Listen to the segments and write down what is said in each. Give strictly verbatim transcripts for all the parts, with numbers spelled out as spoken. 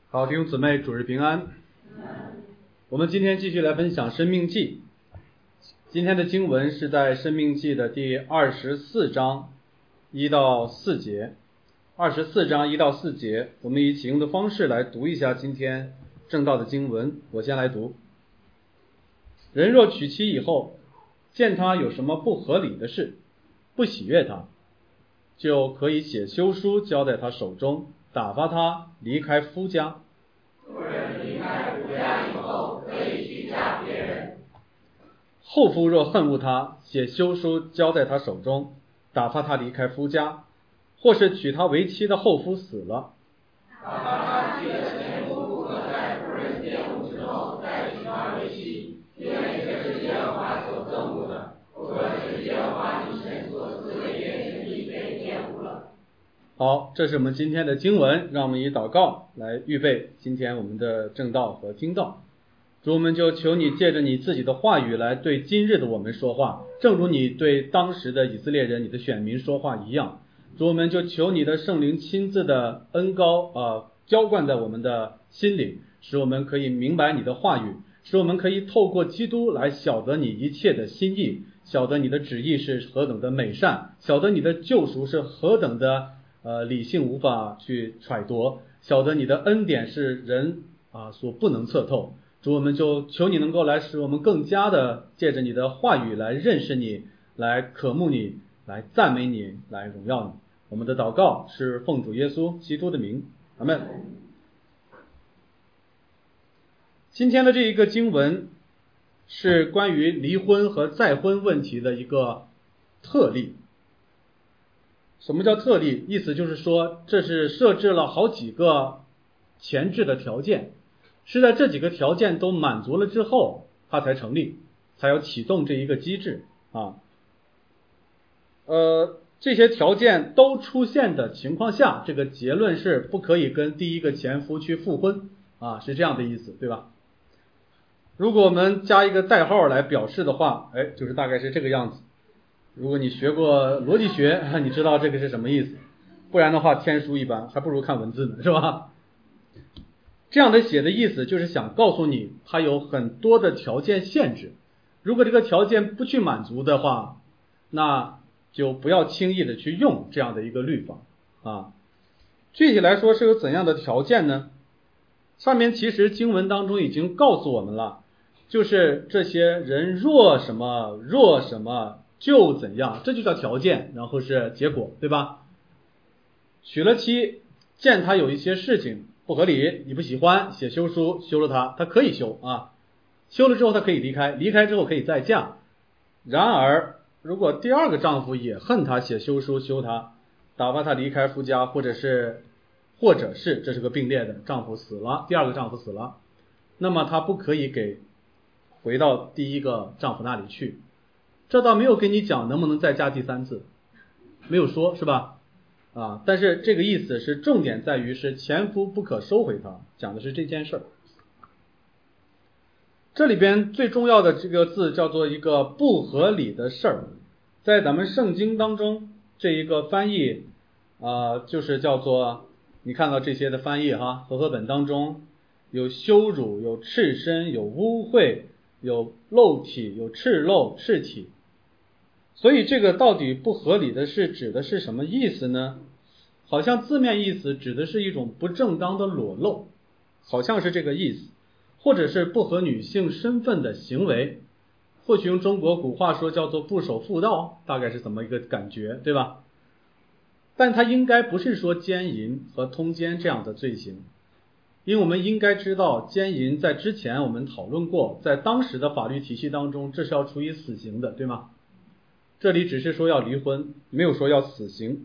好，弟兄姊妹，主日平安。我们今天继续来分享《申命记》，今天的经文是在《申命记》的第二十四章一到四节。二十四章一到四节，我们以启用的方式来读一下今天正道的经文。我先来读：人若娶妻以后，见他有什么不合理的事，不喜悦他，就可以写休书交在他手中，打发他离开夫家。 妇人离开夫家以后，可以去嫁别人。 后夫若恨恶他，写休书交在他手中，打发他离开夫家，或是娶她为妻的后夫死了， 打发他妻的前夫不可在妇人玷污之后再娶她为妻，因为这是耶和华所憎恶的，或是耶和华你神所赐的业之地被玷污了。 好，这是我们今天的经文，让我们以祷告来预备今天我们的正道和听道。主，我们就求你借着你自己的话语来对今日的我们说话，正如你对当时的以色列人，你的选民说话一样。主，我们就求你的圣灵亲自的恩膏呃浇灌在我们的心里，使我们可以明白你的话语，使我们可以透过基督来晓得你一切的心意，晓得你的旨意是何等的美善，晓得你的救赎是何等的呃理性无法去揣度，晓得你的恩典是人啊所不能测透。主，我们就求你能够来使我们更加的借着你的话语来认识你，来渴慕你，来赞美你，来荣耀你。我们的祷告是奉主耶稣基督的名，阿们。今天的这一个经文是关于离婚和再婚问题的一个特例。什么叫特例？意思就是说，这是设置了好几个前置的条件，是在这几个条件都满足了之后，它才成立，才要启动这一个机制啊。呃，这些条件都出现的情况下，这个结论是不可以跟第一个前夫去复婚啊，是这样的意思，对吧？如果我们加一个代号来表示的话，哎，就是大概是这个样子。如果你学过逻辑学，你知道这个是什么意思，不然的话天书一般，还不如看文字呢，是吧？这样的写的意思就是想告诉你，它有很多的条件限制，如果这个条件不去满足的话，那就不要轻易的去用这样的一个律法啊。具体来说是有怎样的条件呢？上面其实经文当中已经告诉我们了，就是这些人若什么若什么就怎样，这就叫条件，然后是结果，对吧？娶了妻，见他有一些事情不合理，你不喜欢，写休书休了他，他可以休啊，休了之后他可以离开，离开之后可以再嫁。然而如果第二个丈夫也恨他，写休书休他，打发他离开夫家，或者是或者是这是个并列的，丈夫死了，第二个丈夫死了，那么他不可以给回到第一个丈夫那里去。这倒没有跟你讲能不能再嫁第三次，没有说，是吧？啊，但是这个意思是重点在于是前夫不可收回他，讲的是这件事儿。这里边最重要的这个字叫做一个不合理的事儿，在咱们圣经当中这一个翻译啊、呃，就是叫做你看到这些的翻译哈，和合本当中有羞辱，有赤身，有污秽，有露体，有赤露赤体。所以这个到底不合理的是指的是什么意思呢？好像字面意思指的是一种不正当的裸露，好像是这个意思，或者是不合女性身份的行为，或许用中国古话说叫做不守妇道，大概是怎么一个感觉，对吧？但它应该不是说奸淫和通奸这样的罪行，因为我们应该知道奸淫在之前我们讨论过，在当时的法律体系当中这是要处以死刑的，对吗？这里只是说要离婚，没有说要死刑。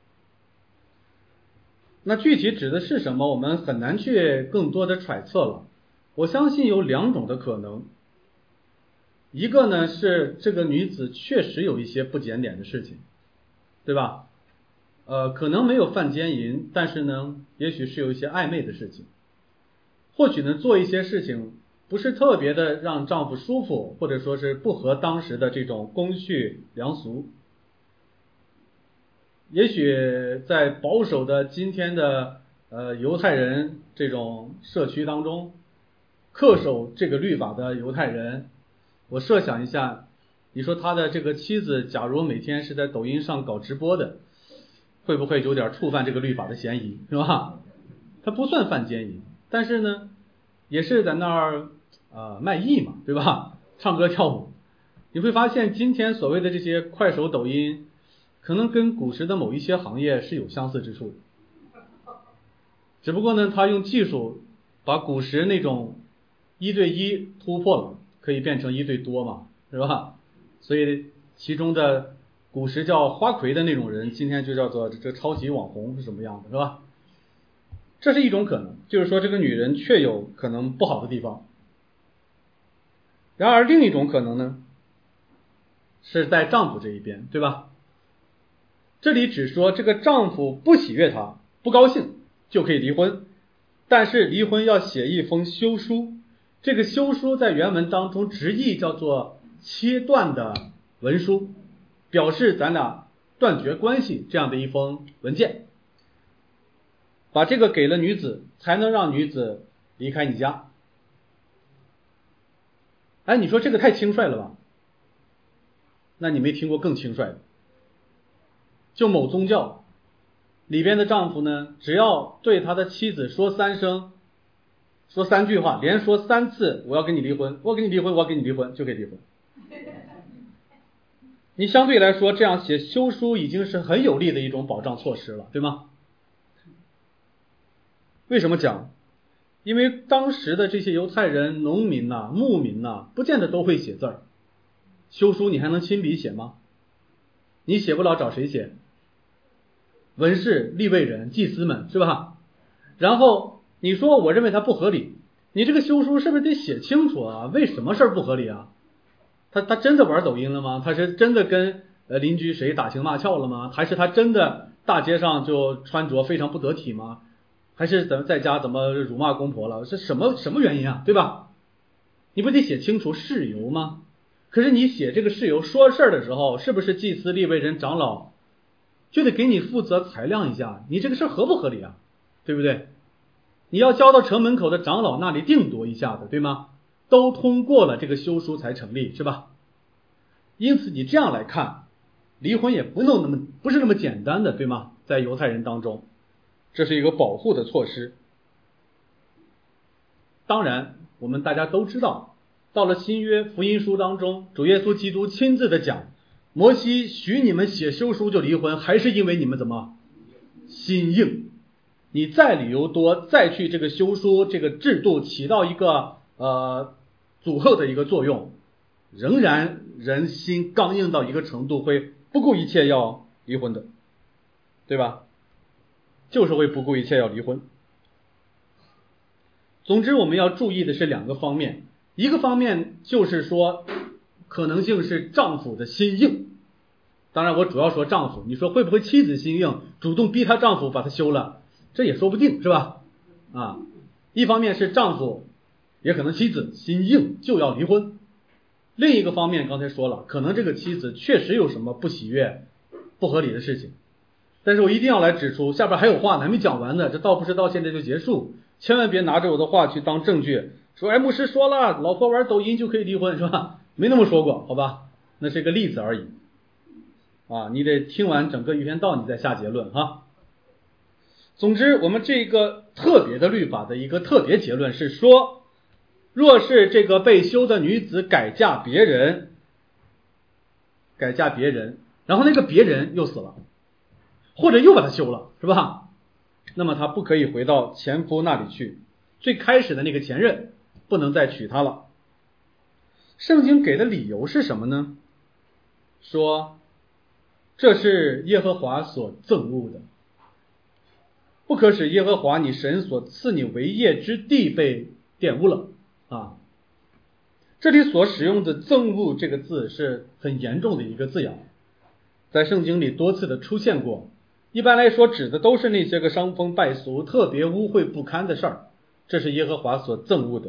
那具体指的是什么，我们很难去更多的揣测了。我相信有两种的可能，一个呢是这个女子确实有一些不检点的事情，对吧？呃，可能没有犯奸淫，但是呢，也许是有一些暧昧的事情，或许呢做一些事情不是特别的让丈夫舒服，或者说是不合当时的这种公序良俗。也许在保守的今天的呃犹太人这种社区当中，恪守这个律法的犹太人，我设想一下，你说他的这个妻子假如每天是在抖音上搞直播的，会不会有点触犯这个律法的嫌疑，是吧？他不算犯奸淫，但是呢也是在那儿呃卖艺嘛，对吧？唱歌跳舞。你会发现今天所谓的这些快手抖音可能跟古时的某一些行业是有相似之处的，只不过呢他用技术把古时那种一对一突破了，可以变成一对多嘛，是吧？所以其中的古时叫花魁的那种人，今天就叫做这超级网红是什么样的，是吧？这是一种可能，就是说这个女人确有可能不好的地方。然而另一种可能呢，是在丈夫这一边，对吧？这里只说这个丈夫不喜悦她，不高兴就可以离婚，但是离婚要写一封休书，这个休书在原文当中直译叫做切断的文书，表示咱俩断绝关系这样的一封文件，把这个给了女子，才能让女子离开你家。哎，你说这个太轻率了吧？那你没听过更轻率的，就某宗教里边的丈夫呢，只要对他的妻子说三声，说三句话，连说三次我要跟你离婚，我跟你离婚，我要跟你离婚，就可以离婚。你相对来说这样写休书已经是很有力的一种保障措施了，对吗？为什么讲？因为当时的这些犹太人农民呐、啊、牧民呐、啊，不见得都会写字儿，休书你还能亲笔写吗？你写不了找谁写？文士、利未人、祭司们，是吧？然后你说我认为它不合理，你这个休书是不是得写清楚啊？为什么事儿不合理啊？他他真的玩抖音了吗？他是真的跟呃邻居谁打情骂俏了吗？还是他真的大街上就穿着非常不得体吗？还是怎么在家怎么辱骂公婆了？是什么什么原因啊？对吧？你不得写清楚事由吗？可是你写这个事由说事儿的时候，是不是祭司、利未人、长老就得给你负责裁量一下，你这个事儿合不合理啊？对不对？你要交到城门口的长老那里定夺一下的，对吗？都通过了这个休书才成立，是吧？因此你这样来看，离婚也不能那么不是那么简单的，对吗？在犹太人当中，这是一个保护的措施。当然我们大家都知道，到了新约福音书当中，主耶稣基督亲自的讲，摩西许你们写休书就离婚，还是因为你们怎么心硬，你再理由多，再去这个休书这个制度起到一个呃阻吓的一个作用，仍然人心刚硬到一个程度，会不顾一切要离婚的，对吧？就是会不顾一切要离婚。总之我们要注意的是两个方面，一个方面就是说可能性是丈夫的心硬，当然我主要说丈夫，你说会不会妻子心硬主动逼她丈夫把她休了，这也说不定，是吧？啊，一方面是丈夫也可能妻子心硬就要离婚，另一个方面刚才说了，可能这个妻子确实有什么不喜悦不合理的事情，但是我一定要来指出，下边还有话还没讲完呢，这倒不是到现在就结束，千万别拿着我的话去当证据，说哎牧师说了老婆玩抖音就可以离婚，是吧？没那么说过，好吧，那是个例子而已啊，你得听完整个一篇道你再下结论哈。总之我们这个特别的律法的一个特别结论是说，若是这个被休的女子改嫁别人，改嫁别人，然后那个别人又死了，或者又把她休了，是吧？那么她不可以回到前夫那里去，最开始的那个前任不能再娶她了。圣经给的理由是什么呢？说这是耶和华所憎恶的，不可使耶和华你神所赐你为业之地被玷污了啊。这里所使用的憎恶这个字是很严重的一个字眼，在圣经里多次的出现过，一般来说指的都是那些个伤风败俗特别污秽不堪的事儿，这是耶和华所憎恶的。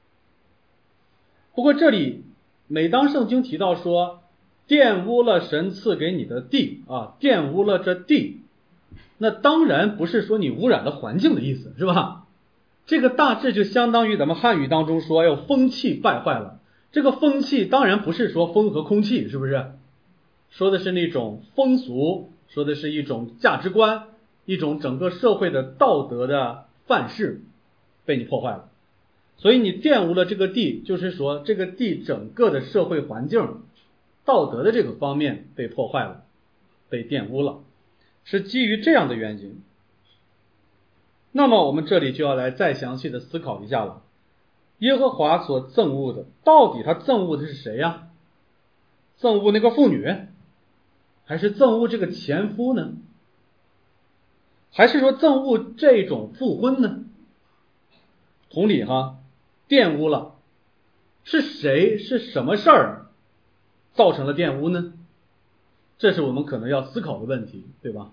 不过这里每当圣经提到说玷污了神赐给你的地啊，玷污了这地，那当然不是说你污染了环境的意思，是吧？ 这个大致就相当于咱们汉语当中说，哎呦，风气败坏了。这个风气当然不是说风和空气，是不是？说的是那种风俗，说的是一种价值观，一种整个社会的道德的范式被你破坏了。所以你玷污了这个地，就是说这个地整个的社会环境道德的这个方面被破坏了，被玷污了，是基于这样的原因。那么我们这里就要来再详细的思考一下了，耶和华所憎恶的，到底他憎恶的是谁呀？憎恶那个妇女，还是憎恶这个前夫呢？还是说憎恶这种复婚呢？同理哈，玷污了，是谁是什么事儿造成了玷污呢？这是我们可能要思考的问题，对吧？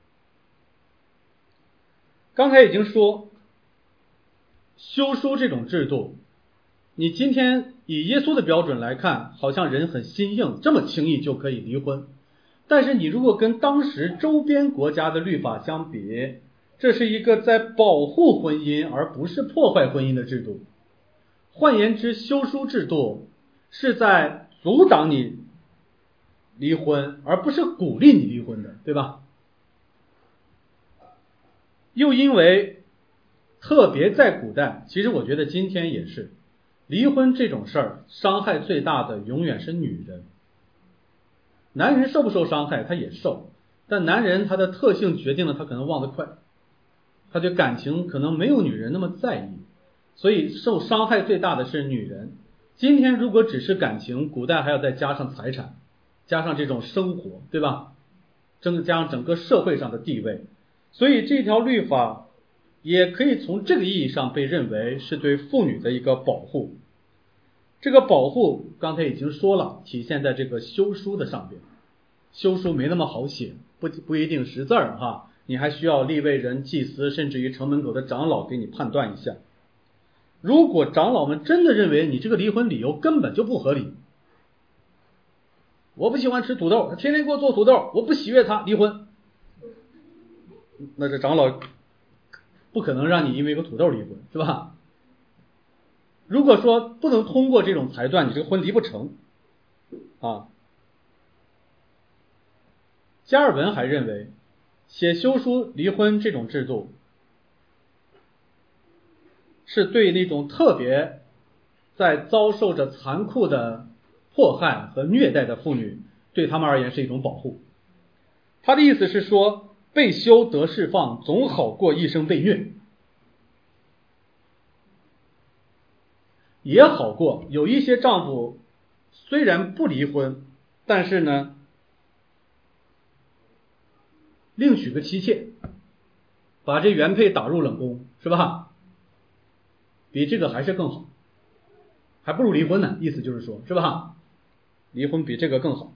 刚才已经说，休书这种制度，你今天以耶稣的标准来看，好像人很心硬，这么轻易就可以离婚。但是你如果跟当时周边国家的律法相比，这是一个在保护婚姻而不是破坏婚姻的制度。换言之，休书制度是在阻挡你离婚，而不是鼓励你离婚的，对吧？又因为特别在古代，其实我觉得今天也是，离婚这种事儿伤害最大的永远是女人。男人受不受伤害他也受，但男人他的特性决定了他可能忘得快，他对感情可能没有女人那么在意，所以受伤害最大的是女人。今天如果只是感情，古代还要再加上财产，加上这种生活，对吧？增加上整个社会上的地位，所以这条律法也可以从这个意义上被认为是对妇女的一个保护。这个保护刚才已经说了，体现在这个休书的上边。休书没那么好写，不不一定识字儿哈，你还需要利未人、祭司，甚至于城门口的长老给你判断一下。如果长老们真的认为你这个离婚理由根本就不合理，我不喜欢吃土豆，他天天给我做土豆，我不喜悦他，离婚，那这长老不可能让你因为一个土豆离婚，是吧？如果说不能通过这种裁断，你这个婚离不成啊。加尔文还认为，写休书离婚这种制度是对那种特别在遭受着残酷的迫害和虐待的妇女，对他们而言是一种保护。他的意思是说，被休得释放总好过一生被虐，也好过有一些丈夫虽然不离婚，但是呢另娶个妻妾，把这原配打入冷宫，是吧？比这个还是更好，还不如离婚呢，意思就是说，是吧？离婚比这个更好。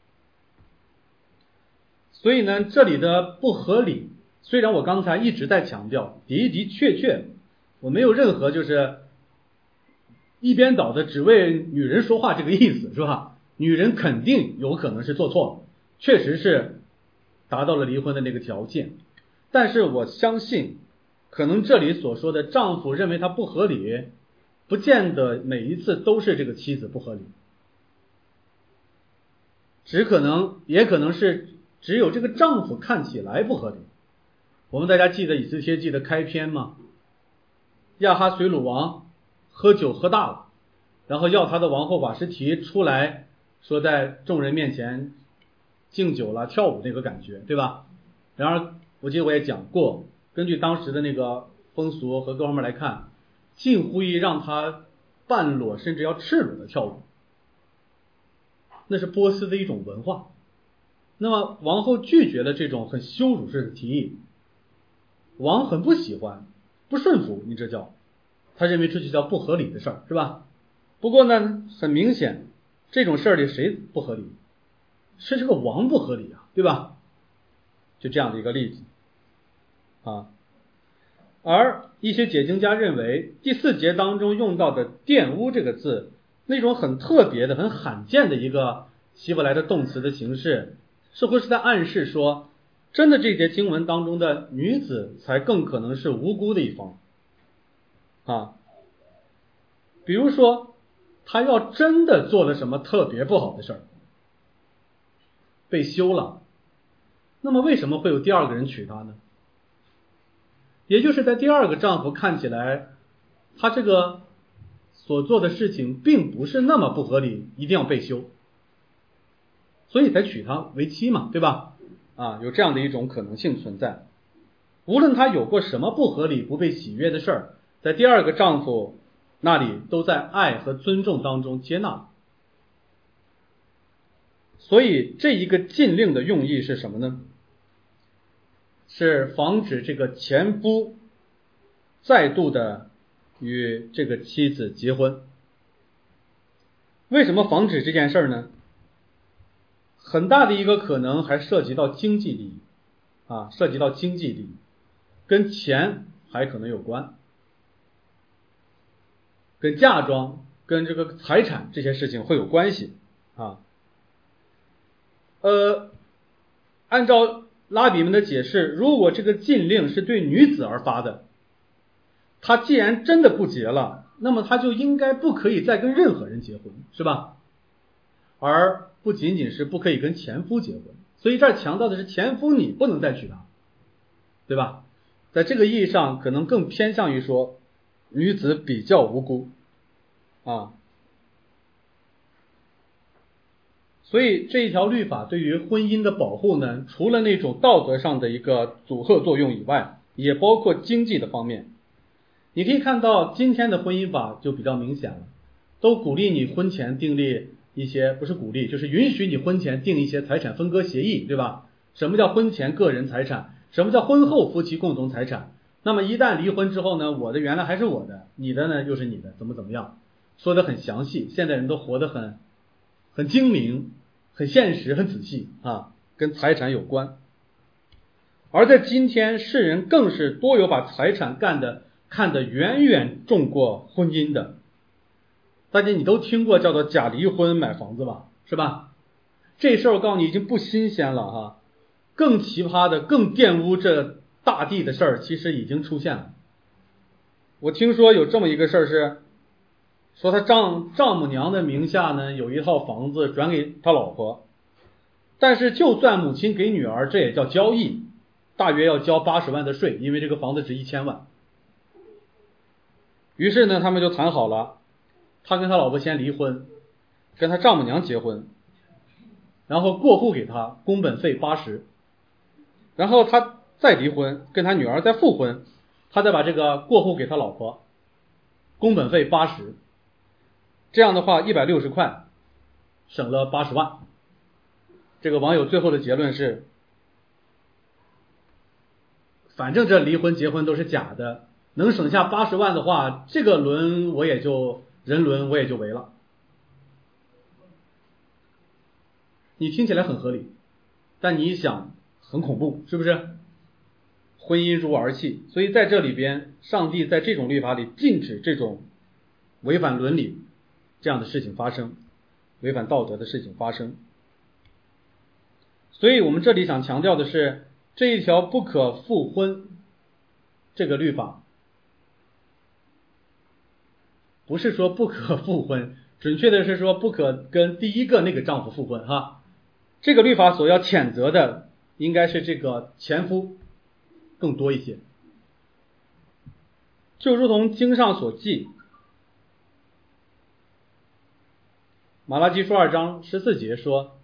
所以呢，这里的不合理，虽然我刚才一直在强调，的的确确我没有任何就是一边倒的只为女人说话这个意思，是吧？女人肯定有可能是做错了，确实是达到了离婚的那个条件，但是我相信可能这里所说的丈夫认为他不合理，不见得每一次都是这个妻子不合理，只可能也可能是只有这个丈夫看起来不合理。我们大家记得以斯帖记的开篇吗？亚哈随鲁王喝酒喝大了，然后要他的王后瓦实提出来说在众人面前敬酒了跳舞那个感觉，对吧？然而我记得我也讲过，根据当时的那个风俗和各方面来看，近乎于让他半裸甚至要赤裸的跳舞，那是波斯的一种文化。那么王后拒绝了这种很羞辱式的提议，王很不喜欢，不顺服，你这叫他认为这就叫不合理的事儿，是吧？不过呢，很明显这种事儿里谁不合理？是这个王不合理啊，对吧？就这样的一个例子啊。而一些解经家认为，第四节当中用到的玷污这个字，那种很特别的很罕见的一个希伯来的动词的形式，似乎是在暗示说，真的这节经文当中的女子才更可能是无辜的一方。 啊。比如说他要真的做了什么特别不好的事儿，被休了，那么为什么会有第二个人娶她呢？也就是在第二个丈夫看起来，他这个所做的事情并不是那么不合理，一定要被休，所以才娶她为妻嘛，对吧？啊，有这样的一种可能性存在。无论他有过什么不合理、不被喜悦的事儿，在第二个丈夫那里都在爱和尊重当中接纳。所以这一个禁令的用意是什么呢？是防止这个前夫再度的与这个妻子结婚。为什么防止这件事呢？很大的一个可能还涉及到经济利益啊，涉及到经济利益，跟钱还可能有关，跟嫁妆、跟这个财产这些事情会有关系啊。呃，按照拉比们的解释，如果这个禁令是对女子而发的，她既然真的不结了，那么她就应该不可以再跟任何人结婚，是吧？而不仅仅是不可以跟前夫结婚，所以这儿强调的是前夫你不能再娶她，对吧？在这个意义上可能更偏向于说女子比较无辜啊。所以这一条律法对于婚姻的保护呢，除了那种道德上的一个阻吓作用以外，也包括经济的方面。你可以看到今天的婚姻法就比较明显了，都鼓励你婚前订立一些，不是鼓励，就是允许你婚前订一些财产分割协议，对吧？什么叫婚前个人财产？什么叫婚后夫妻共同财产？那么一旦离婚之后呢，我的原来还是我的，你的呢又是你的，怎么怎么样，说得很详细。现在人都活得很很精明，很现实，很仔细啊，跟财产有关。而在今天，世人更是多有把财产干的看得远远重过婚姻的。大家你都听过叫做假离婚买房子吧，是吧？这事儿我告诉你已经不新鲜了哈，更奇葩的、更玷污这大地的事儿其实已经出现了。我听说有这么一个事儿是，说他丈丈母娘的名下呢有一套房子转给他老婆，但是就算母亲给女儿，这也叫交易，大约要交八十万的税，因为这个房子值一千万。于是呢，他们就谈好了，他跟他老婆先离婚，跟他丈母娘结婚，然后过户给他，工本费八十，然后他再离婚，跟他女儿再复婚，他再把这个过户给他老婆，工本费八十，这样的话一百六十块，省了八十万。这个网友最后的结论是，反正这离婚结婚都是假的，能省下八十万的话，这个轮我也就人伦我也就为了。你听起来很合理，但你一想很恐怖，是不是？婚姻如儿戏，所以在这里边，上帝在这种律法里禁止这种违反伦理这样的事情发生，违反道德的事情发生。所以我们这里想强调的是，这一条不可复婚这个律法，不是说不可复婚，准确的是说不可跟第一个那个丈夫复婚哈。这个律法所要谴责的应该是这个前夫更多一些。就如同经上所记，马拉基书二章十四节说，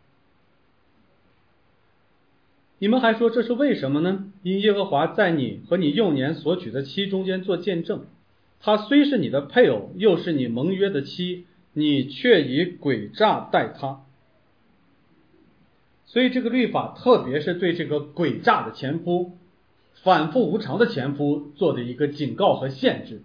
你们还说这是为什么呢？因耶和华在你和你幼年所娶的妻中间做见证，她虽是你的配偶，又是你盟约的妻，你却以诡诈待她。所以这个律法特别是对这个诡诈的前夫、反复无常的前夫做的一个警告和限制。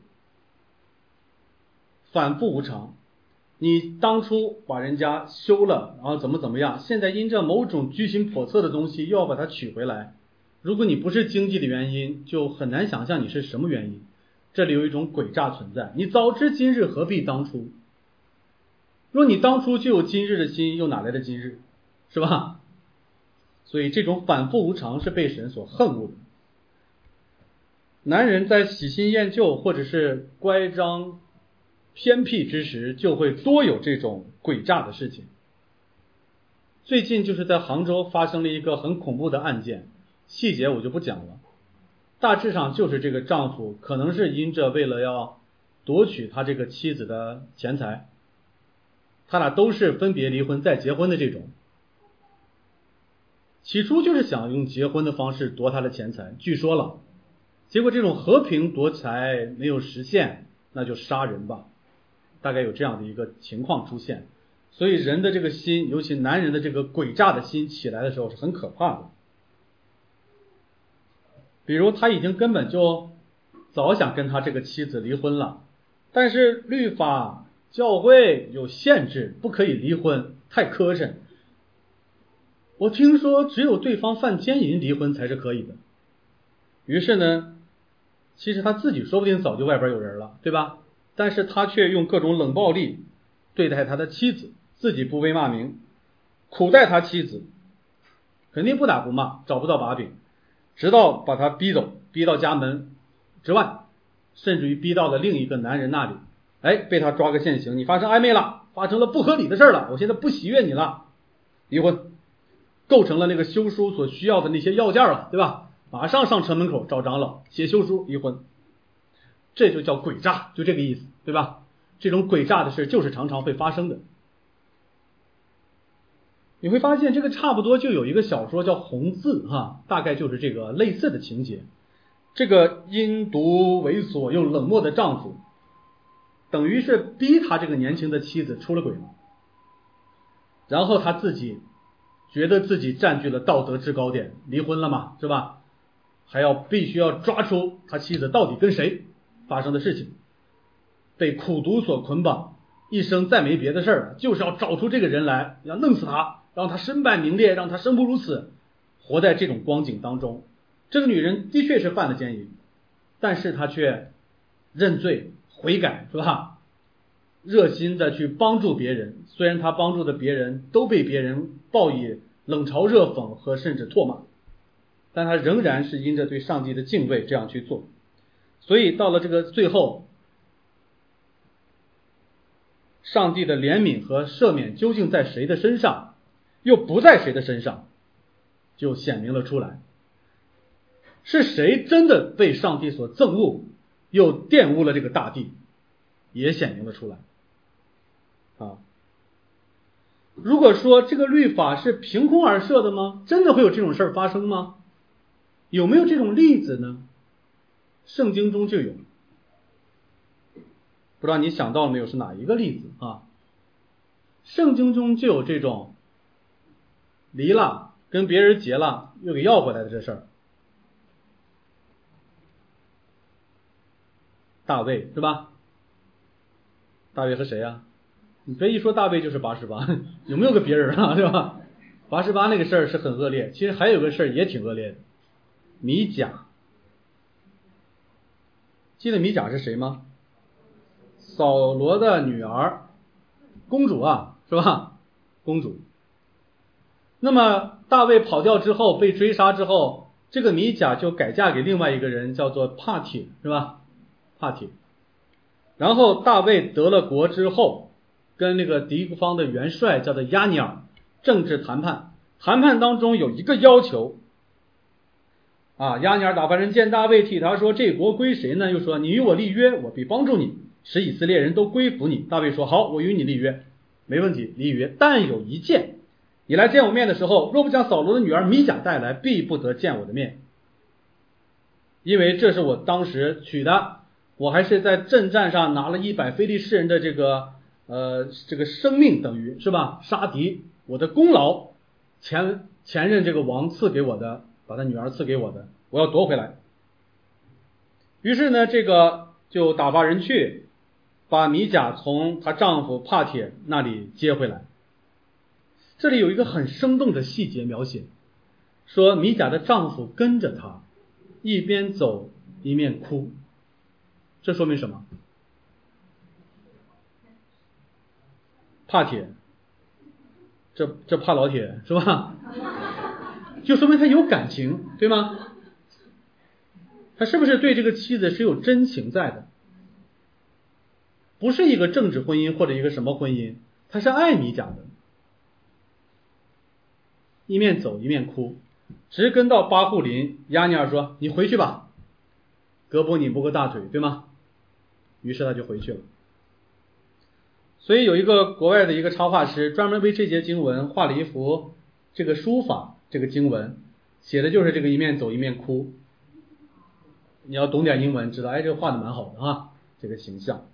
反复无常，你当初把人家休了，然后怎么怎么样，现在因着某种居心叵测的东西又要把它取回来，如果你不是经济的原因，就很难想象你是什么原因。这里有一种诡诈存在，你早知今日何必当初，若你当初就有今日的心，又哪来的今日，是吧？所以这种反复无常是被神所恨恶的。 男人在喜新厌旧或者是乖张偏僻之时，就会多有这种诡诈的事情。最近就是在杭州发生了一个很恐怖的案件，细节我就不讲了，大致上就是这个丈夫可能是因着为了要夺取他这个妻子的钱财，他俩都是分别离婚再结婚的这种，起初就是想用结婚的方式夺他的钱财，据说了，结果这种和平夺财没有实现，那就杀人吧，大概有这样的一个情况出现。所以人的这个心，尤其男人的这个诡诈的心起来的时候是很可怕的。比如他已经根本就早想跟他这个妻子离婚了，但是律法教会有限制，不可以离婚，太磕碜。我听说只有对方犯奸淫离婚才是可以的。于是呢，其实他自己说不定早就外边有人了，对吧？但是他却用各种冷暴力对待他的妻子，自己不被骂名，苦待他妻子，肯定不打不骂，找不到把柄，直到把他逼走，逼到家门之外，甚至于逼到了另一个男人那里，哎，被他抓个现行，你发生暧昧了，发生了不合理的事了，我现在不喜悦你了，离婚，构成了那个休书所需要的那些要件了，对吧？马上上城门口找长老写休书离婚，这就叫诡诈，就这个意思，对吧？这种诡诈的事就是常常会发生的。你会发现这个差不多就有一个小说叫《红字》哈，大概就是这个类似的情节。这个阴毒猥琐又冷漠的丈夫，等于是逼他这个年轻的妻子出了轨了，然后他自己觉得自己占据了道德制高点，离婚了嘛，是吧？还要必须要抓出他妻子到底跟谁发生的事情，被苦毒所捆绑，一生再没别的事儿，就是要找出这个人来，要弄死他，让他身败名裂，让他生不如死，活在这种光景当中。这个女人的确是犯了奸淫，但是她却认罪悔改，是吧？热心的去帮助别人，虽然她帮助的别人都被别人报以冷嘲热讽和甚至唾骂，但她仍然是因着对上帝的敬畏这样去做。所以到了这个最后，上帝的怜悯和赦免究竟在谁的身上，又不在谁的身上，就显明了出来。是谁真的被上帝所憎恶，又玷污了这个大地，也显明了出来啊。如果说这个律法是凭空而设的吗？真的会有这种事儿发生吗？有没有这种例子呢？圣经中就有，不知道你想到了没有，是哪一个例子啊？圣经中就有这种离了跟别人结了又给要回来的这事儿。大卫是吧？大卫和谁啊？你别一说大卫就是八十八，有没有个别人啊，对吧？八十八那个事儿是很恶劣，其实还有个事儿也挺恶劣的，米甲。记得米甲是谁吗？扫罗的女儿，公主啊，是吧？公主。那么大卫跑掉之后，被追杀之后，这个米甲就改嫁给另外一个人，叫做帕铁，是吧？帕铁。然后大卫得了国之后，跟那个敌方的元帅叫做亚尼尔政治谈判，谈判当中有一个要求啊，亚尼尔打发人见大卫，替他说这国归谁呢？又说你与我立约，我必帮助你，使以色列人都归服你。大卫说好，我与你立约，没问题，立约，但有一件，你来见我面的时候，若不将扫罗的女儿米甲带来，必不得见我的面，因为这是我当时娶的，我还是在阵战上拿了一百非利士人的这个呃这个生命，等于是吧，杀敌，我的功劳前前任这个王赐给我的，把他女儿赐给我的，我要夺回来。于是呢，这个就打发人去把米甲从她丈夫帕铁那里接回来。这里有一个很生动的细节描写，说米甲的丈夫跟着她，一边走一面哭。这说明什么？帕铁，这这帕老铁是吧？就说明他有感情，对吗？ 他是不是对这个妻子是有真情在的？不是一个政治婚姻或者一个什么婚姻，他是爱米甲的。一面走一面哭，直跟到巴户林，亚尼尔说：“你回去吧，胳膊拧不过大腿，对吗？”于是他就回去了。所以有一个国外的一个插画师专门为这节经文画了一幅这个书法，这个经文写的就是这个一面走一面哭。你要懂点英文，知道哎，这个画的蛮好的啊，这个形象。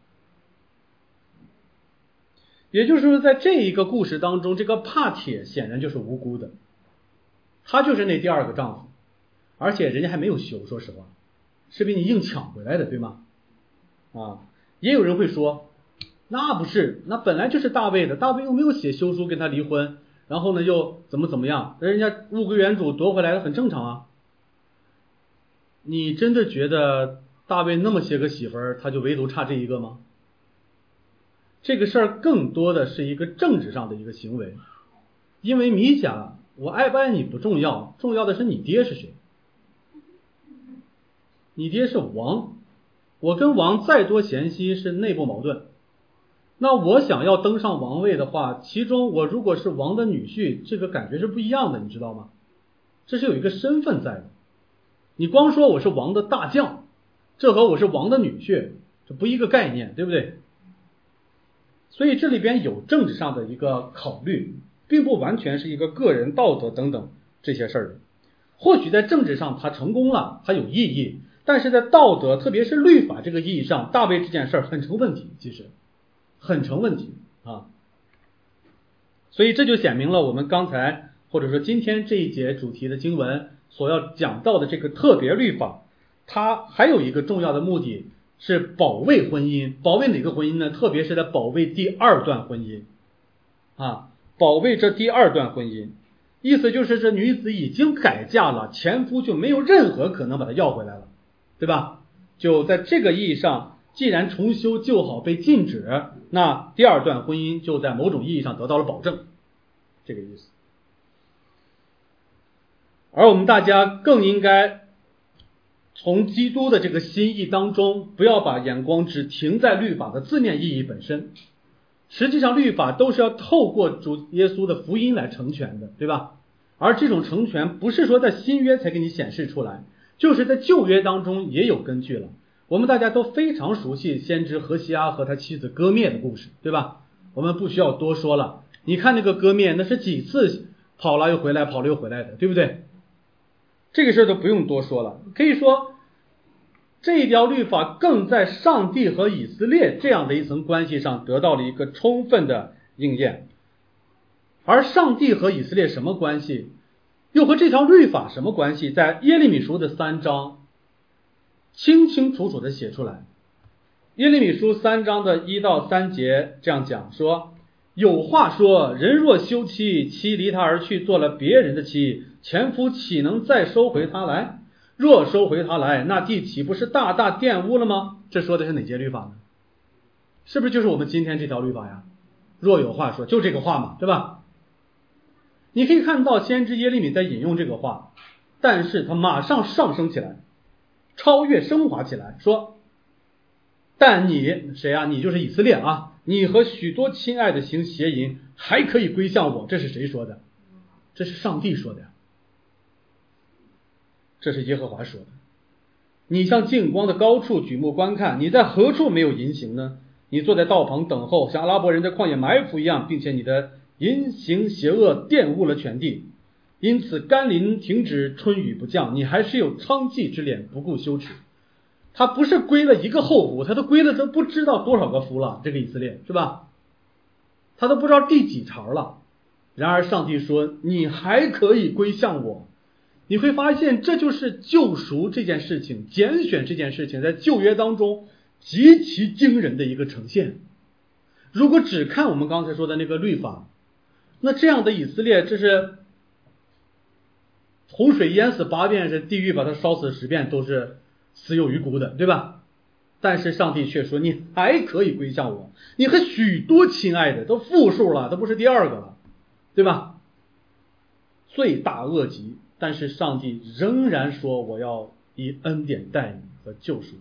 也就是说，在这一个故事当中，这个帕铁显然就是无辜的，他就是那第二个丈夫，而且人家还没有休，说实话，是被你硬抢回来的，对吗？啊，也有人会说，那不是，那本来就是大卫的，大卫又没有写休书跟他离婚，然后呢又怎么怎么样，人家物归原主夺回来的很正常啊。你真的觉得大卫那么些个媳妇儿，他就唯独差这一个吗？这个事儿更多的是一个政治上的一个行为，因为米甲，我爱不爱你不重要，重要的是你爹是谁。你爹是王，我跟王再多嫌隙是内部矛盾。那我想要登上王位的话，其中我如果是王的女婿，这个感觉是不一样的，你知道吗？这是有一个身份在的。你光说我是王的大将，这和我是王的女婿，这不一个概念，对不对？所以这里边有政治上的一个考虑，并不完全是一个个人道德等等这些事儿。或许在政治上他成功了，他有意义，但是在道德，特别是律法这个意义上，大卫这件事儿很成问题，其实很成问题啊。所以这就显明了我们刚才或者说今天这一节主题的经文所要讲到的这个特别律法，它还有一个重要的目的，是保卫婚姻。保卫哪个婚姻呢？特别是在保卫第二段婚姻啊，保卫这第二段婚姻，意思就是这女子已经改嫁了，前夫就没有任何可能把她要回来了，对吧？就在这个意义上，既然重修旧好被禁止，那第二段婚姻就在某种意义上得到了保证，这个意思。而我们大家更应该从基督的这个心意当中，不要把眼光只停在律法的字面意义本身。实际上律法都是要透过主耶稣的福音来成全的，对吧？而这种成全不是说在新约才给你显示出来，就是在旧约当中也有根据了。我们大家都非常熟悉先知何西阿和他妻子割灭的故事，对吧？我们不需要多说了。你看那个割灭，那是几次跑了又回来，跑了又回来的，对不对？这个事都不用多说了。可以说这一条律法更在上帝和以色列这样的一层关系上得到了一个充分的应验。而上帝和以色列什么关系？又和这条律法什么关系？在耶利米书的三章清清楚楚的写出来。耶利米书三章的一到三节这样讲说，有话说，人若休妻，妻离他而去，做了别人的妻，前夫岂能再收回他来？若收回他来，那地岂不是大大玷污了吗？这说的是哪节律法呢？是不是就是我们今天这条律法呀？若有话说，就这个话嘛，对吧？你可以看到先知耶利米在引用这个话，但是他马上上升起来，超越升华起来，说，但你谁啊？你就是以色列啊，你和许多亲爱的行邪淫，还可以归向我。这是谁说的？这是上帝说的呀，这是耶和华说的。你向净光的高处举目观看，你在何处没有淫行呢？你坐在道旁等候，像阿拉伯人在旷野埋伏一样，并且你的淫行邪恶玷污了全地，因此甘霖停止，春雨不降，你还是有娼妓之脸，不顾羞耻。他不是归了一个后夫，他都归了都不知道多少个夫了，这个以色列是吧？他都不知道第几茬了。然而上帝说，你还可以归向我。你会发现这就是救赎这件事情，拣选这件事情在旧约当中极其惊人的一个呈现。如果只看我们刚才说的那个律法，那这样的以色列，这是洪水淹死八遍，是地狱把它烧死十遍，都是死有余辜的，对吧？但是上帝却说，你还可以归向我，你和许多亲爱的都复数了，都不是第二个了，对吧？罪大恶极，但是上帝仍然说，我要以恩典待你和救赎。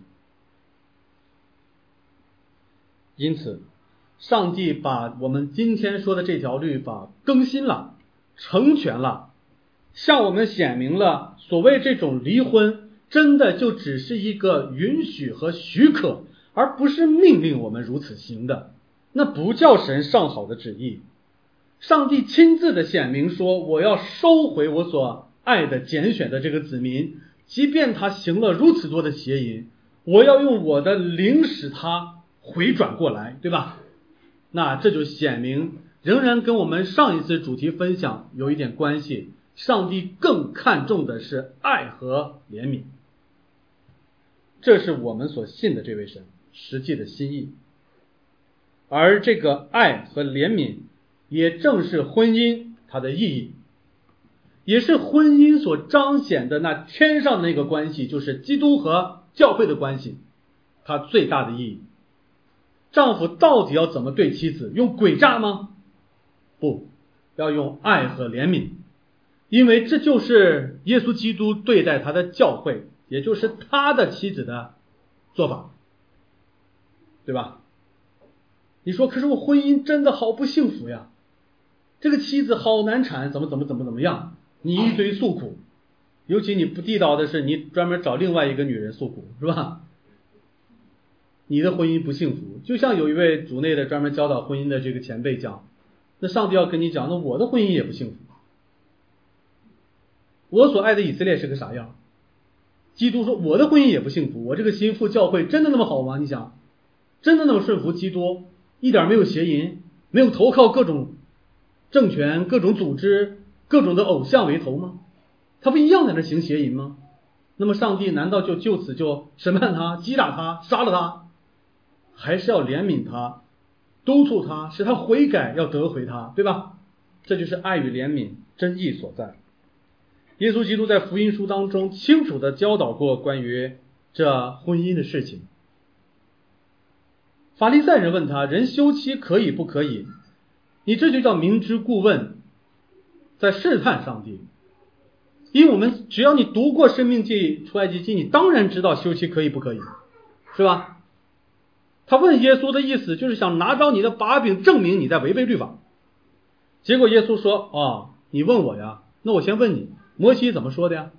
因此上帝把我们今天说的这条律法更新了，成全了，向我们显明了所谓这种离婚真的就只是一个允许和许可，而不是命令我们如此行的，那不叫神上好的旨意。上帝亲自的显明说，我要收回我所爱的拣选的这个子民，即便他行了如此多的邪淫，我要用我的灵使他回转过来，对吧？那这就显明仍然跟我们上一次主题分享有一点关系，上帝更看重的是爱和怜悯，这是我们所信的这位神实际的心意。而这个爱和怜悯也正是婚姻它的意义，也是婚姻所彰显的那天上的那个关系，就是基督和教会的关系，它最大的意义。丈夫到底要怎么对妻子？用诡诈吗？不，要用爱和怜悯，因为这就是耶稣基督对待他的教会，也就是他的妻子的做法，对吧？你说可是我婚姻真的好不幸福呀，这个妻子好难产，怎么怎么怎么怎么样，你一堆诉苦，尤其你不地道的是你专门找另外一个女人诉苦，是吧？你的婚姻不幸福，就像有一位组内的专门教导婚姻的这个前辈讲，那上帝要跟你讲，那我的婚姻也不幸福，我所爱的以色列是个啥样？基督说我的婚姻也不幸福，我这个心腹教会真的那么好吗？你想真的那么顺服基督，一点没有邪淫，没有投靠各种政权、各种组织、各种的偶像为头吗？他不一样在那行邪淫吗？那么上帝难道就就此就审判他、击打他、杀了他？还是要怜悯他，督促他，使他悔改，要得回他，对吧？这就是爱与怜悯真意所在。耶稣基督在福音书当中清楚地教导过关于这婚姻的事情。法利赛人问他，人休妻可以不可以？你这就叫明知故问，在试探上帝。因为我们只要你读过申命记、出埃及记，你当然知道休妻可以不可以，是吧？他问耶稣的意思就是想拿着你的把柄证明你在违背律法。结果耶稣说，哦，你问我呀，那我先问你，摩西怎么说的呀？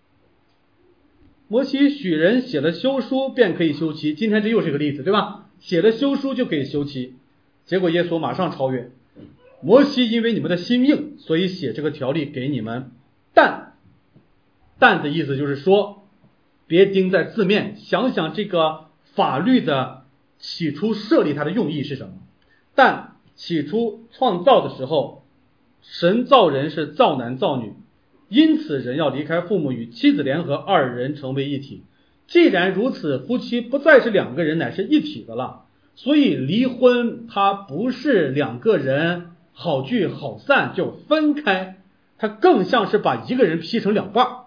摩西许人写了休书便可以休妻，今天这又是个例子，对吧？写了休书就可以休妻。结果耶稣马上超越，摩西因为你们的心硬，所以写这个条例给你们，但但的意思就是说，别盯在字面，想想这个法律的起初设立它的用意是什么。但起初创造的时候，神造人是造男造女，因此人要离开父母与妻子联合，二人成为一体。既然如此，夫妻不再是两个人，乃是一体的了。所以离婚它不是两个人好聚好散就分开，它更像是把一个人劈成两半。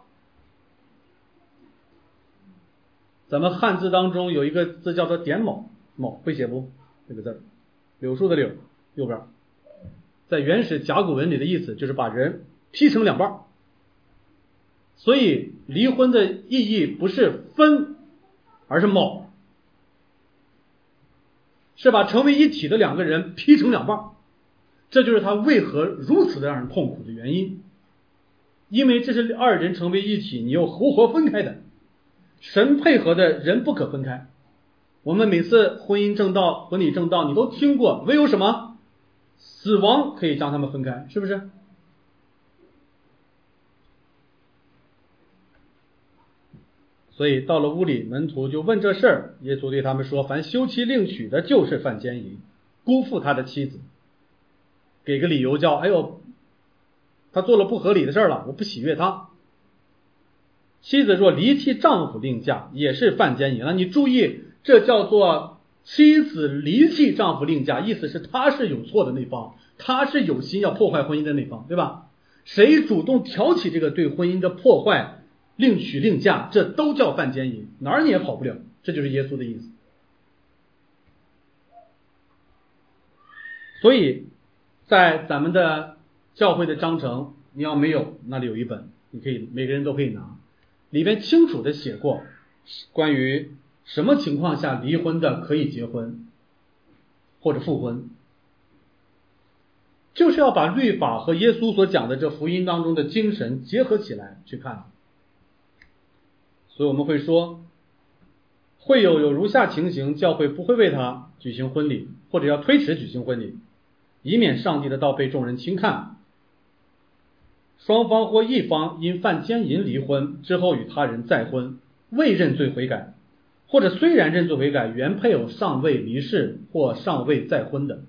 咱们汉字当中有一个字叫做点卯，卯会写不？这个字柳树的柳，右边，在原始甲骨文里的意思就是把人劈成两半。所以离婚的意义不是分，而是卯，是把成为一体的两个人劈成两半。这就是他为何如此的让人痛苦的原因，因为这是二人成为一体，你又活活分开的。神配合的人不可分开。我们每次婚姻正道、婚礼正道，你都听过，唯有什么？死亡可以将他们分开，是不是？所以到了屋里，门徒就问这事儿，耶稣对他们说，凡休妻另娶的，就是犯奸淫，辜负他的妻子。给个理由叫，哎呦，他做了不合理的事了，我不喜悦他。妻子若离弃丈夫另嫁，也是犯奸淫了。你注意，这叫做妻子离弃丈夫另嫁，意思是他是有错的那方，他是有心要破坏婚姻的那方，对吧？谁主动挑起这个对婚姻的破坏，另娶另嫁，这都叫犯奸淫，哪儿你也跑不了。这就是耶稣的意思。所以在咱们的教会的章程，你要没有，那里有一本，你可以每个人都可以拿。 里边清楚的写过关于什么情况下离婚的可以结婚或者复婚，就是要把律法和耶稣所讲的这福音当中的精神结合起来去看。所以我们会说，会有有如下情形，教会不会为他举行婚礼，或者要推迟举行婚礼，以免上帝的道被众人轻看。双方或一方因犯奸淫离婚之后与他人再婚，未认罪悔改，或者虽然认罪悔改，原配偶尚未离世或尚未再婚的。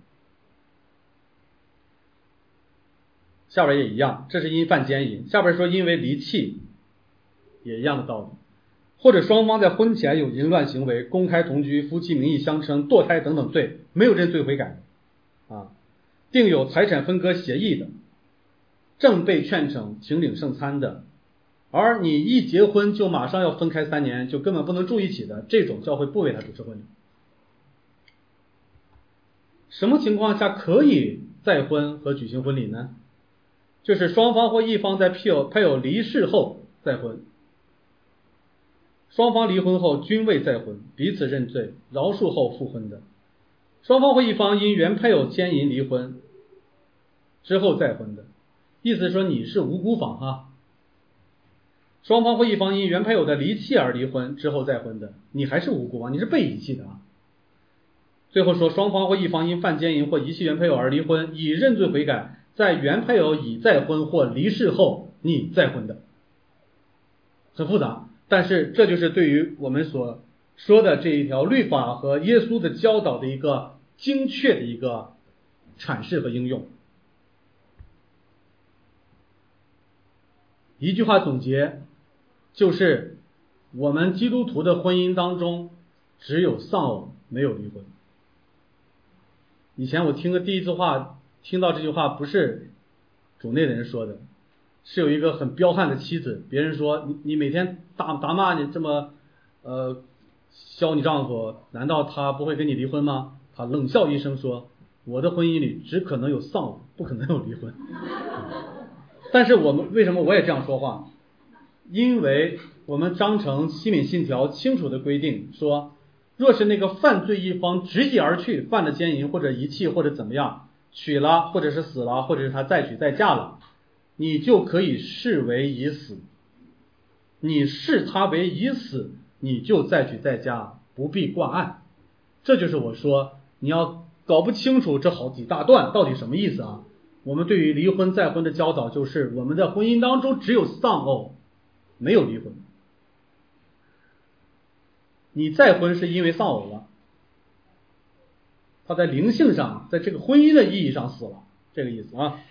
下边也一样，这是因犯奸淫。下边说因为离弃，也一样的道理。或者双方在婚前有淫乱行为，公开同居，夫妻名义相称，堕胎等等罪，没有认罪悔改啊，定有财产分割协议的，正被劝惩请领圣餐的，而你一结婚就马上要分开三年，就根本不能住一起的，这种教会不为他主持婚礼。什么情况下可以再婚和举行婚礼呢？就是双方或一方在配偶配偶离世后再婚，双方离婚后均未再婚，彼此认罪饶恕后复婚的，双方或一方因原配偶奸淫离婚之后再婚的，意思说你是无辜方哈。双方或一方因原配偶的离弃而离婚之后再婚的，你还是无辜方，你是被遗弃的啊。最后说双方或一方因犯奸淫或遗弃原配偶而离婚，已认罪悔改，在原配偶已再婚或离世后你再婚的。很复杂，但是这就是对于我们所说的这一条律法和耶稣的教导的一个精确的一个阐释和应用。一句话总结，就是我们基督徒的婚姻当中只有丧偶没有离婚。以前我听个第一次话听到这句话，不是主内的人说的，是有一个很彪悍的妻子，别人说你你每天打打骂你这么呃削你丈夫，难道他不会跟你离婚吗？他冷笑一声说，我的婚姻里只可能有丧偶，不可能有离婚。但是我们为什么我也这样说话？因为我们章程西敏信条清楚的规定说，若是那个犯罪一方执意而去，犯了奸淫或者遗弃或者怎么样，娶了或者是死了，或者是他再娶再嫁了，你就可以视为已死。你视他为已死，你就再娶再嫁，不必挂案。这就是我说你要搞不清楚这好几大段到底什么意思啊。我们对于离婚再婚的教导就是，我们的婚姻当中只有丧偶，没有离婚。你再婚是因为丧偶了，他在灵性上，在这个婚姻的意义上死了，这个意思啊。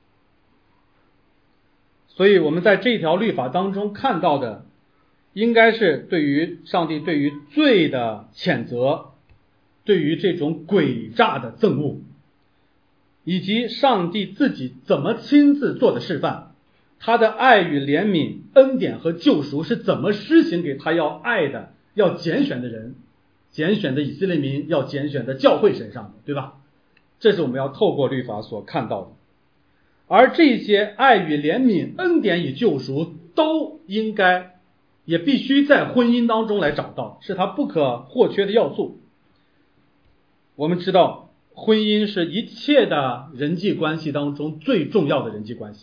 所以我们在这条律法当中看到的，应该是对于上帝对于罪的谴责，对于这种诡诈的憎恶，以及上帝自己怎么亲自做的示范，他的爱与怜悯、恩典和救赎是怎么施行给他要爱的、要拣选的人、拣选的以色列民、要拣选的教会身上的，对吧？这是我们要透过律法所看到的。而这些爱与怜悯、恩典与救赎都应该也必须在婚姻当中来找到，是它不可或缺的要素。我们知道婚姻是一切的人际关系当中最重要的人际关系，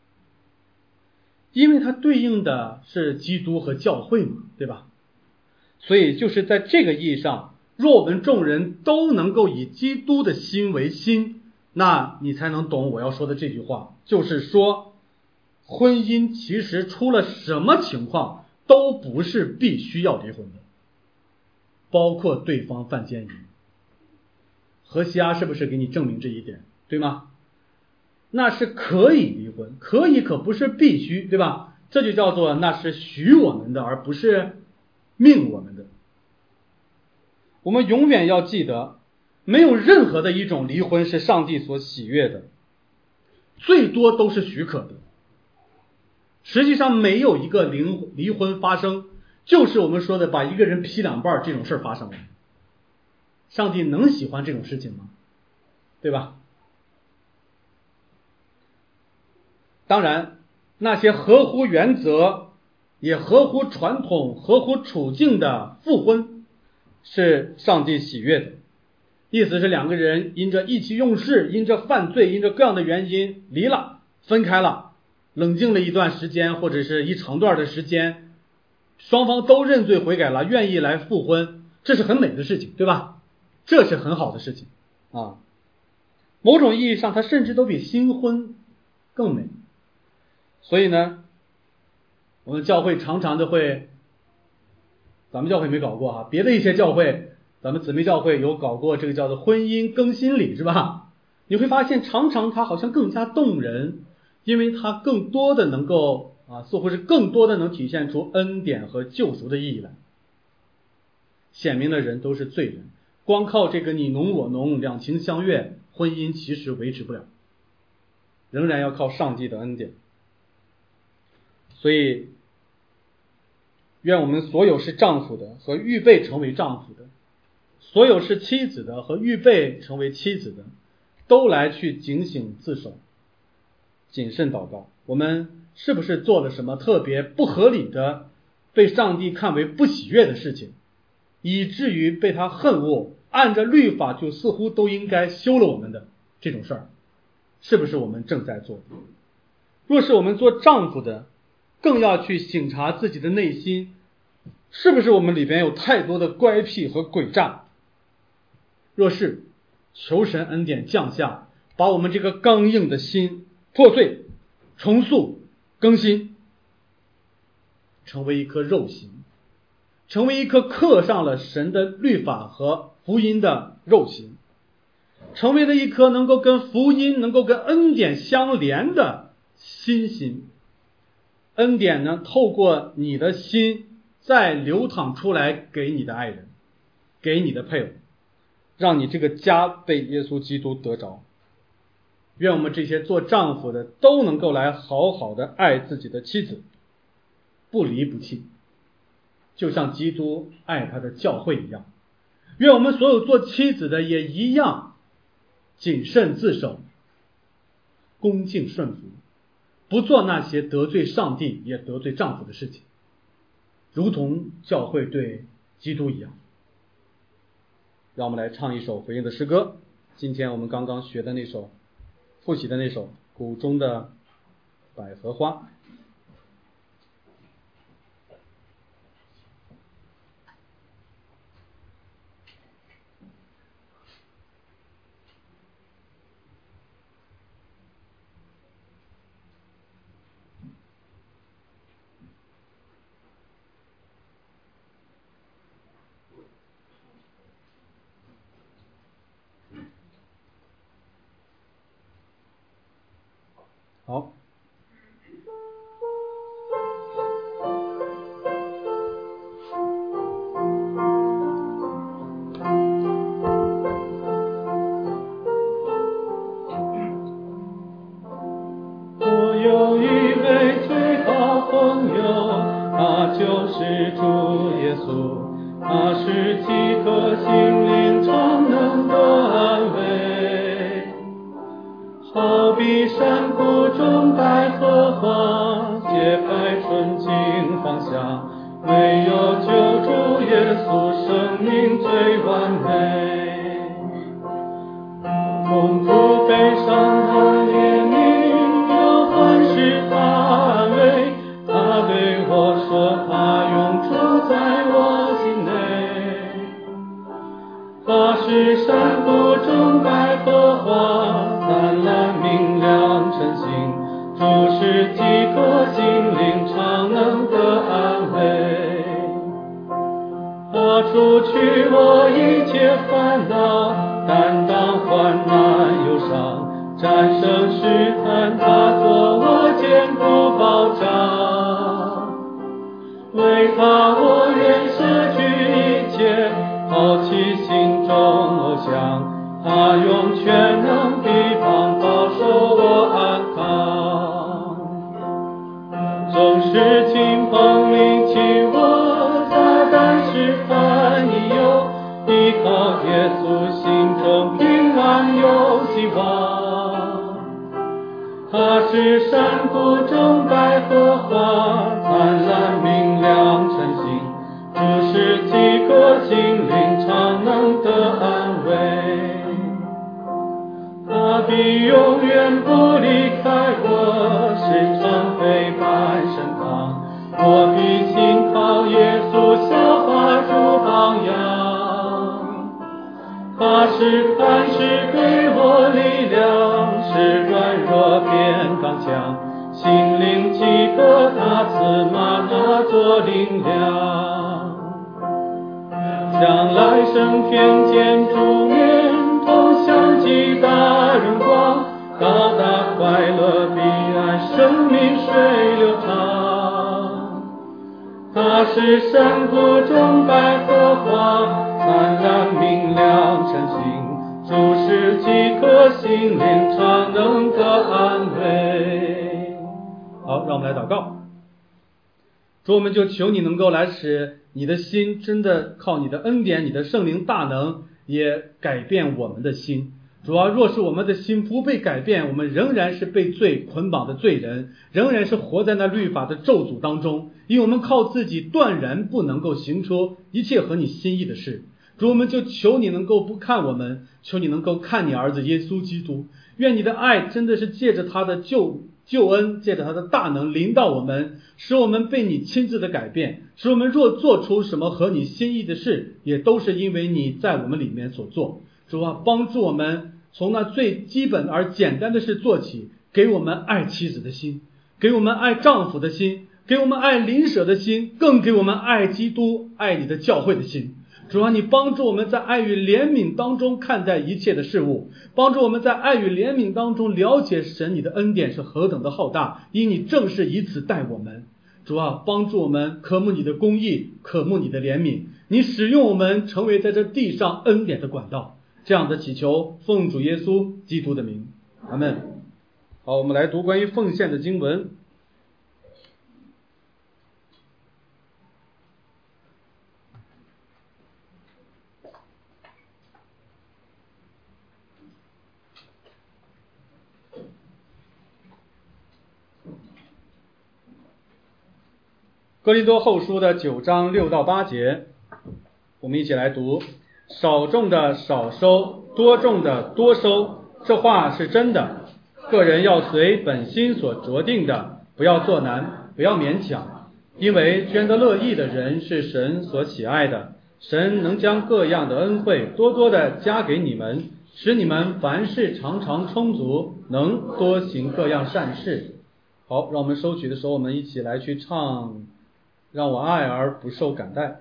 因为它对应的是基督和教会嘛，对吧？所以就是在这个意义上，若我们众人都能够以基督的心为心，那你才能懂我要说的这句话，就是说婚姻其实出了什么情况都不是必须要离婚的，包括对方犯奸淫。何西阿是不是给你证明这一点，对吗？那是可以离婚，可以可不是必须，对吧？这就叫做那是许我们的，而不是命我们的。我们永远要记得，没有任何的一种离婚是上帝所喜悦的，最多都是许可的。实际上没有一个离婚发生，就是我们说的把一个人劈两半这种事发生了。上帝能喜欢这种事情吗？对吧？当然，那些合乎原则也合乎传统、合乎处境的复婚，是上帝喜悦的。意思是两个人因着意气用事，因着犯罪，因着各样的原因离了，分开了，冷静了一段时间或者是一长段的时间，双方都认罪悔改了，愿意来复婚，这是很美的事情，对吧？这是很好的事情啊。某种意义上它甚至都比新婚更美。所以呢，我们教会常常的会，咱们教会没搞过哈，别的一些教会，咱们姊妹教会有搞过这个叫做婚姻更新礼，是吧？你会发现常常它好像更加动人，因为它更多的能够啊，似乎是更多的能体现出恩典和救赎的意义来。显明的人都是罪人，光靠这个你侬我侬，两情相悦，婚姻其实维持不了，仍然要靠上帝的恩典。所以愿我们所有是丈夫的和预备成为丈夫的，所有是妻子的和预备成为妻子的，都来去警醒自守，谨慎祷告。我们是不是做了什么特别不合理的，被上帝看为不喜悦的事情，以至于被他恨恶，按着律法就似乎都应该休了我们的这种事儿，是不是我们正在做的？若是我们做丈夫的，更要去省察自己的内心，是不是我们里边有太多的乖僻和诡诈？若是，求神恩典降下，把我们这个刚硬的心破碎、重塑、更新，成为一颗肉心，成为一颗刻上了神的律法和福音的肉心，成为了一颗能够跟福音、能够跟恩典相连的心心。恩典呢，透过你的心再流淌出来给你的爱人，给你的配偶，让你这个家被耶稣基督得着。愿我们这些做丈夫的都能够来好好的爱自己的妻子，不离不弃，就像基督爱他的教会一样。愿我们所有做妻子的也一样谨慎自守，恭敬顺服，不做那些得罪上帝也得罪丈夫的事情，如同教会对基督一样。让我们来唱一首回应的诗歌，今天我们刚刚学的那首，复习的那首谷中的百合花。好， 我有一位最好朋友，他就是主耶稣，他是几颗心灵常能的安慰，好比山谷中百合花，揭开纯净芳香，唯有救主耶稣，生命最完美。痛苦悲伤他怜悯，忧患是他安慰，他对我说他永住在我心内。他是山谷中百合花，灿烂明亮晨星，主是几颗心灵常能的安慰。他除去我一切烦恼，担当患难忧伤，战胜试探，他做我坚固保障。为他我愿舍去一切，抛弃心中偶像，他用全能臂膀保守我安康。纵使亲朋离弃我，撒旦试探已有，依靠耶稣心中平安有希望。他是山谷中百合花，灿烂明必永远不离开我，时常陪伴身旁。我必信靠耶稣，效法主榜样。他是磐石给我力量，使软弱变刚强。心灵饥渴，他赐玛拿作灵粮。将来升天见主面，同享极大荣光，高大快乐彼岸，生命水流长。他是山谷中百合花，灿烂明亮晨星，注视饥渴心灵，常能得安慰。好，让我们来祷告。主，我们就求你能够来使你的心真的靠你的恩典，你的圣灵大能也改变我们的心。主啊，若是我们的心不被改变，我们仍然是被罪捆绑的罪人，仍然是活在那律法的咒诅当中，因为我们靠自己断然不能够行出一切合你心意的事。主，我们就求你能够不看我们，求你能够看你儿子耶稣基督，愿你的爱真的是借着他的救救恩，借着他的大能临到我们，使我们被你亲自的改变，使我们若做出什么合你心意的事，也都是因为你在我们里面所做。主啊，帮助我们从那最基本而简单的事做起，给我们爱妻子的心，给我们爱丈夫的心，给我们爱邻舍的心，更给我们爱基督爱你的教会的心。主啊，你帮助我们在爱与怜悯当中看待一切的事物，帮助我们在爱与怜悯当中了解神你的恩典是何等的浩大，因你正是以此待我们。主啊，帮助我们渴慕你的公义，渴慕你的怜悯，你使用我们成为在这地上恩典的管道。这样的祈求奉主耶稣基督的名，阿们。好，我们来读关于奉献的经文。哥林多后书的九章六到八节，我们一起来读。少种的少收，多种的多收，这话是真的。个人要随本心所酌定的，不要作难，不要勉强，因为捐得乐意的人是神所喜爱的。神能将各样的恩惠多多的加给你们，使你们凡事常常充足，能多行各样善事。好，让我们收取的时候，我们一起来去唱让我爱而不受感戴。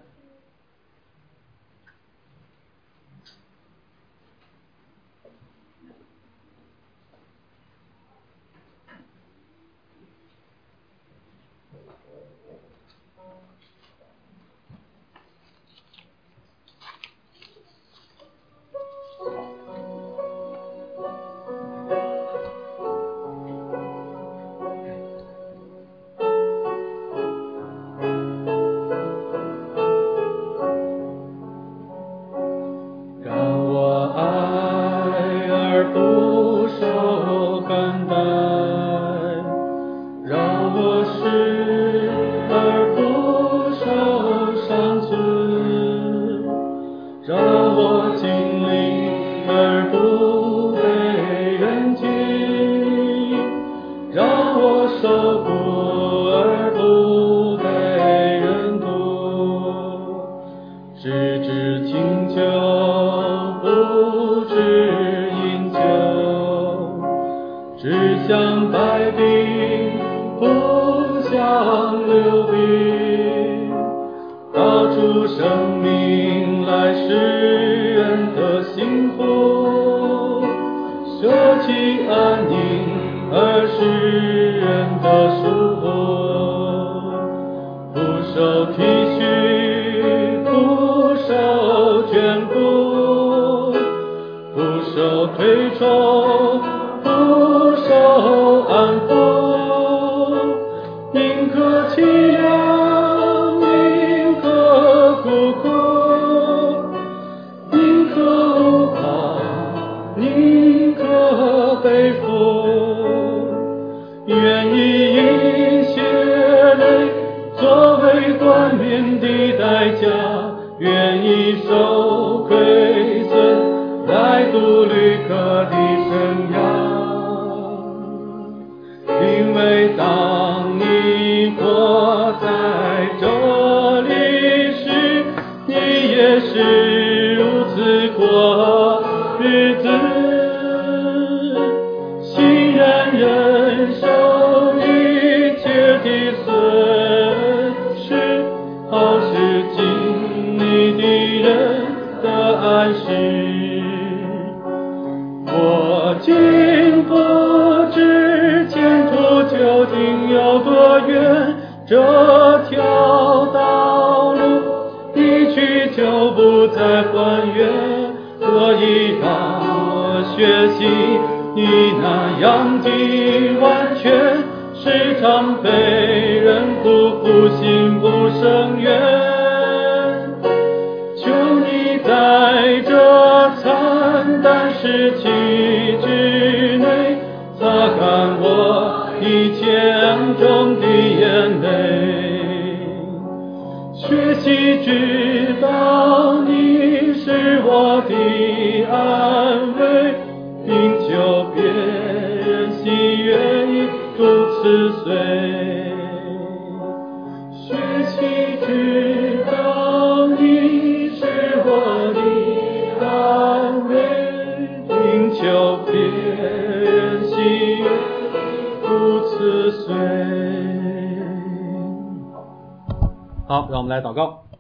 受亏损，来度旅客的生涯。 为当你活在这里时，你也是如此过日子。欣然忍受一切的损失，好使经历敌人的暗示。我竟不知前途究竟有多远，这条道路一去就不再还原，所以让我学习你那样的完全，时常被人辜负，心不胜怨。求你在这惨淡时期之内，擦干我一切中的眼泪，学习知道你是我的安慰，并求别人喜悦以如此碎。学习知道你是我的安慰，并求别人喜悦如此碎。好，让我们来祷告。